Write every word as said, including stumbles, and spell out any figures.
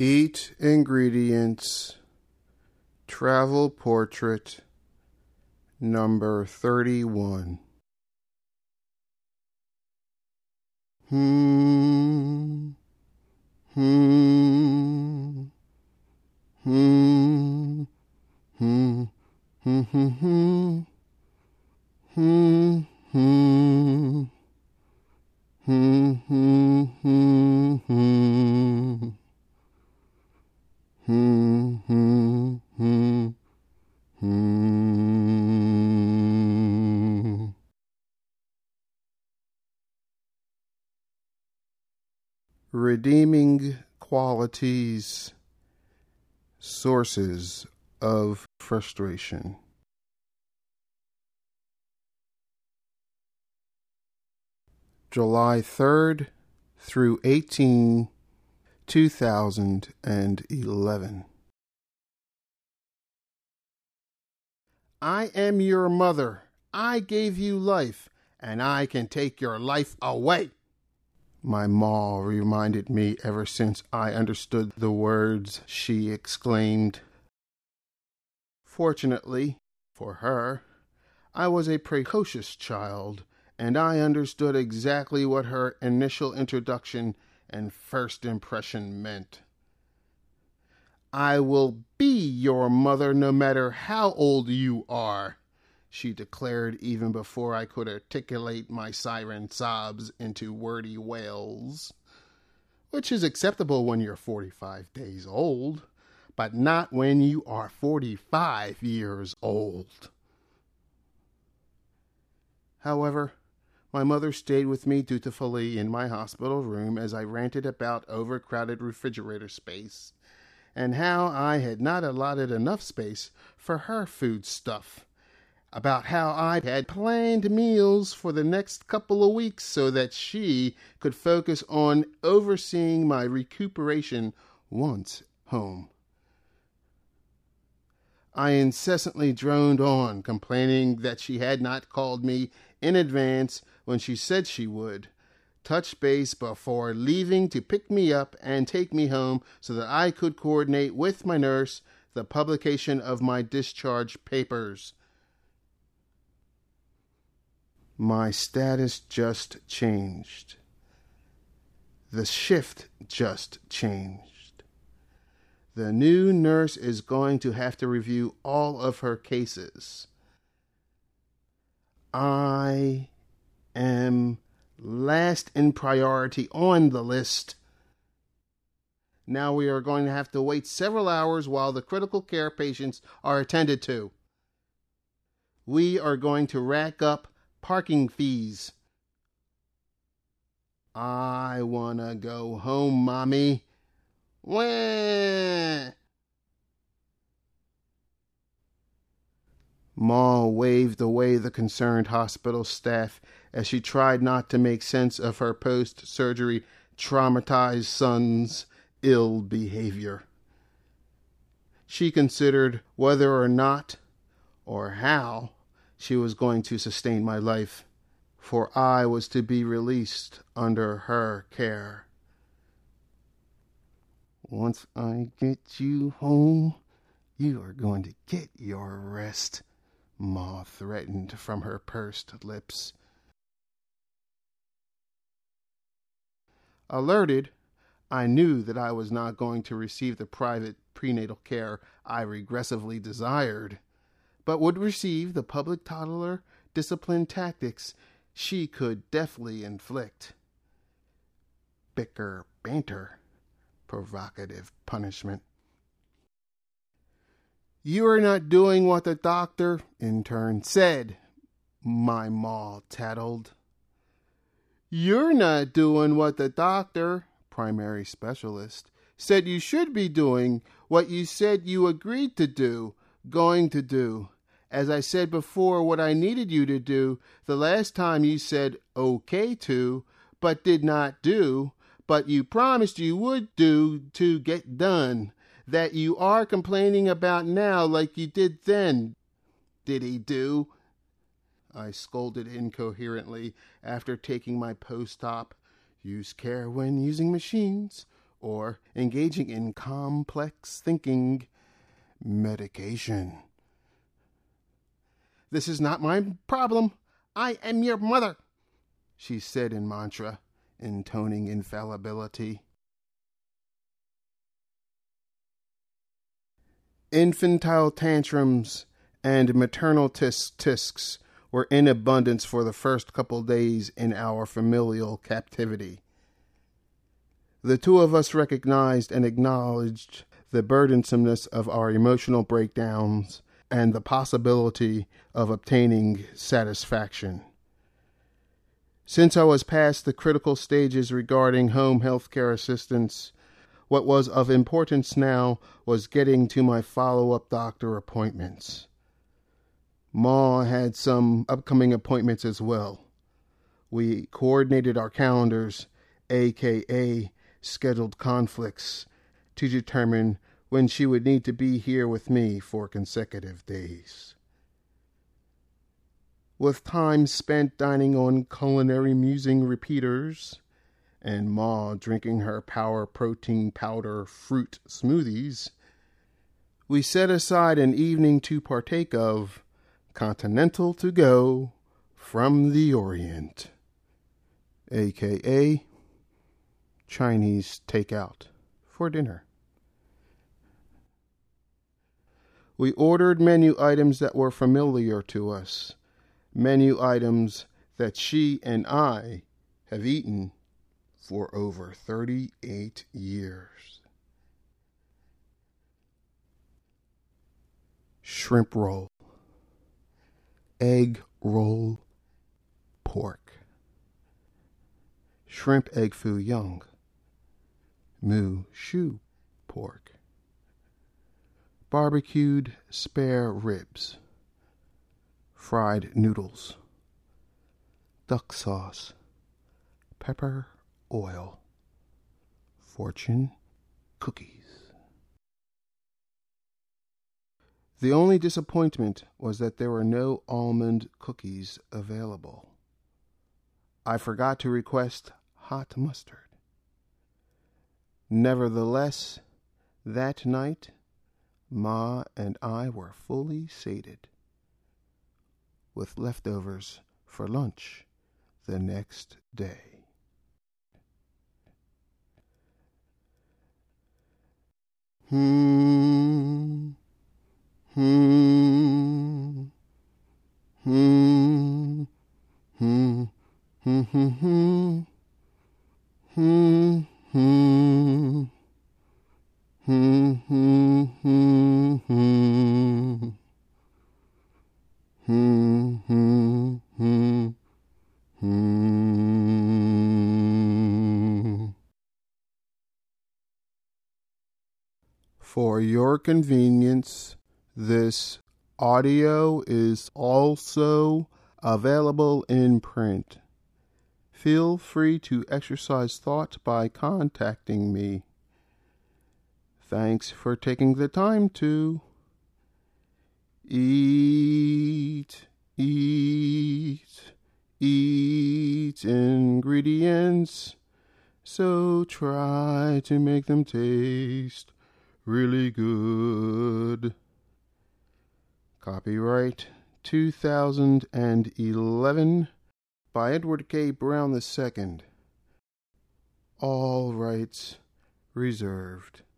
Eat ingredients, travel portrait, number thirty-one. Hmm, hmm, hmm, hmm, hmm, hmm, hmm, hmm, hmm, hmm, hmm, hmm, hmm. Hmm, hmm, hmm, hmm. Redeeming qualities, sources of frustration. July third through eighteenth, two thousand eleven. I am your mother. I gave you life, and I can take your life away. My ma reminded me ever since I understood the words she exclaimed. Fortunately, for her, I was a precocious child, and I understood exactly what her initial introduction and first impression meant. I will be your mother no matter how old you are, she declared even before I could articulate my siren sobs into wordy wails, which is acceptable when you're forty-five days old, but not when you are forty-five years old. However, my mother stayed with me dutifully in my hospital room as I ranted about overcrowded refrigerator space and how I had not allotted enough space for her food stuff, about how I had planned meals for the next couple of weeks so that she could focus on overseeing my recuperation once home. I incessantly droned on, complaining that she had not called me in advance when she said she would, touch base before leaving to pick me up and take me home so that I could coordinate with my nurse the publication of my discharge papers. My status just changed. The shift just changed. The new nurse is going to have to review all of her cases. I am last in priority on the list. Now we are going to have to wait several hours while the critical care patients are attended to. We are going to rack up parking fees. I wanna go home, Mommy. Wah! Ma waved away the concerned hospital staff as she tried not to make sense of her post-surgery traumatized son's ill behavior. She considered whether or not, or how, she was going to sustain my life, for I was to be released under her care. Once I get you home, you are going to get your rest, Ma threatened from her pursed lips. Alerted, I knew that I was not going to receive the private prenatal care I regressively desired, but would receive the public toddler discipline tactics she could deftly inflict. Bicker banter, provocative punishment. You are not doing what the doctor, in turn, said, my ma tattled. You're not doing what the doctor, primary specialist, said you should be doing, what you said you agreed to do, going to do. As I said before, what I needed you to do the last time you said okay to, but did not do, but you promised you would do to get done, that you are complaining about now like you did then. Did he do? I scolded incoherently after taking my post-op. Use care when using machines, or engaging in complex thinking medication. "This is not my problem. I am your mother," she said in mantra, intoning infallibility. Infantile tantrums and maternal tisk-tisks were in abundance for the first couple days in our familial captivity. The two of us recognized and acknowledged the burdensomeness of our emotional breakdowns and the possibility of obtaining satisfaction. Since I was past the critical stages regarding home health care assistance, what was of importance now was getting to my follow-up doctor appointments. Ma had some upcoming appointments as well. We coordinated our calendars, aka scheduled conflicts, to determine when she would need to be here with me for consecutive days. With time spent dining on culinary musing repeaters, and Ma drinking her power protein powder fruit smoothies, we set aside an evening to partake of Continental to Go from the Orient, aka Chinese takeout for dinner. We ordered menu items that were familiar to us, menu items that she and I have eaten for over thirty-eight years. Shrimp roll, egg roll pork, shrimp egg foo young, moo shu pork, barbecued spare ribs, fried noodles, duck sauce, pepper, oil, fortune cookies. The only disappointment was that there were no almond cookies available. I forgot to request hot mustard. Nevertheless, that night, Ma and I were fully sated, with leftovers for lunch the next day. Hmm. Hmm. Hmm. Hmm. Hmm. Hmm. Hmm. Hmm. Hmm. Hmm. Hmm. Hmm. Hmm. Hmm. Hmm. Hmm. For your convenience, this audio is also available in print. Feel free to exercise thought by contacting me. Thanks for taking the time to eat, eat, eat ingredients, so try to make them taste really good. Copyright two thousand eleven by Edward K. Brown the Second. All rights reserved.